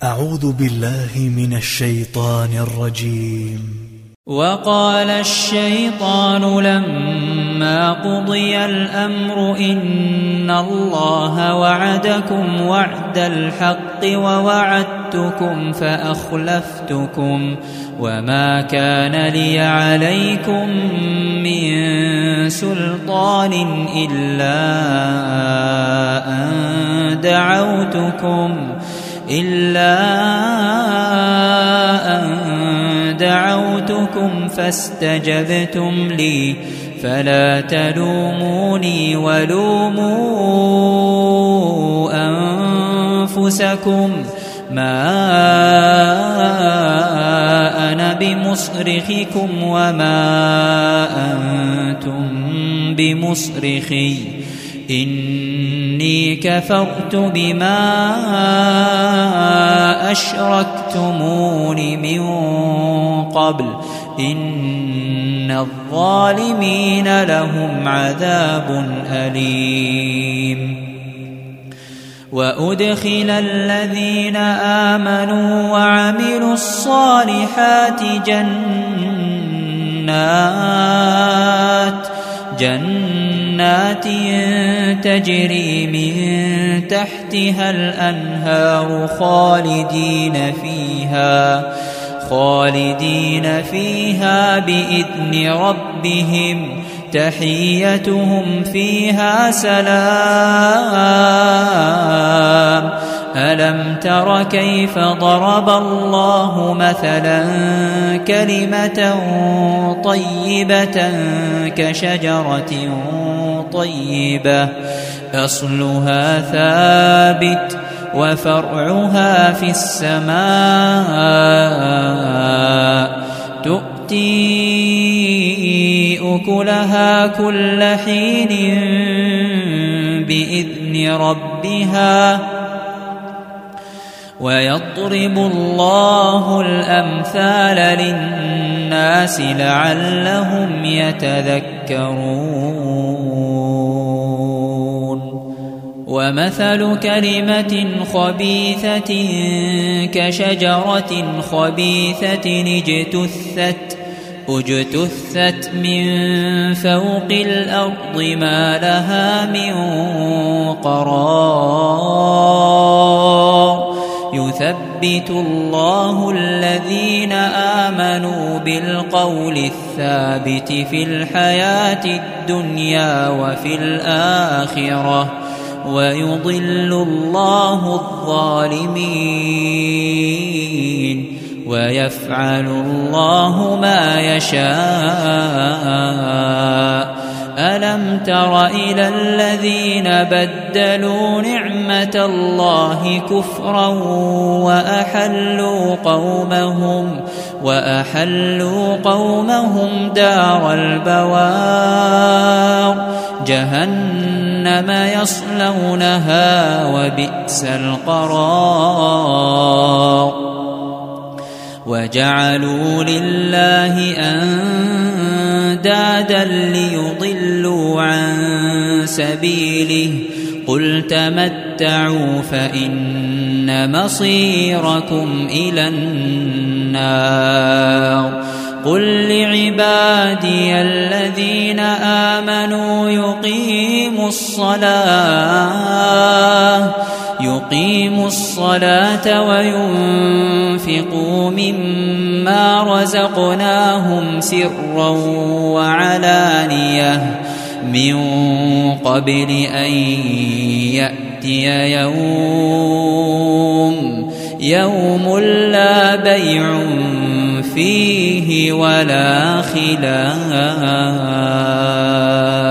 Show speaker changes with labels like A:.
A: أعوذ بالله من الشيطان الرجيم.
B: وقال الشيطان لما قضي الأمر إن الله وعدكم وعد الحق ووعدتكم فأخلفتكم وما كان لي عليكم من سلطان إلا أن دعوتكم فاستجبتم لي فلا تلوموني ولوموا أنفسكم ما أنا بمصرخكم وما أنتم بمصرخي إني كفرت بما أشركتمون من قبل إن الظالمين لهم عذاب أليم. وأدخل الذين آمنوا وعملوا الصالحات جنات تجري من تحتها الأنهار خالدين فيها بإذن ربهم تحيتهم فيها سلام. ألم تر كيف ضرب الله مثلا كلمة طيبة كشجرة طيبة أصلها ثابت وفرعها في السماء تؤتي أكلها كل حين بإذن ربها ويضرب الله الأمثال للناس لعلهم يتذكرون. ومثل كلمة خبيثة كشجرة خبيثة اجتثت من فوق الأرض ما لها من قرار. يثبت الله الذين آمنوا بالقول الثابت في الحياة الدنيا وفي الآخرة ويضل الله الظالمين ويفعل الله ما يشاء. ألم تر إلى الذين بدلوا نعمة الله كفرا وأحلوا قومهم دار البوار جهنم يصلونها وبئس القرار. وجعلوا لله أندادا ليضلوا عن سبيله قل تمتعوا فإن مصيركم إلى النار. قل لعبادي الذين آمنوا يقيموا الصلاة وينفقوا مما رزقناهم سرا وعلانية من قبل أن يأتي يوم لا بيع فيه ولا خلال.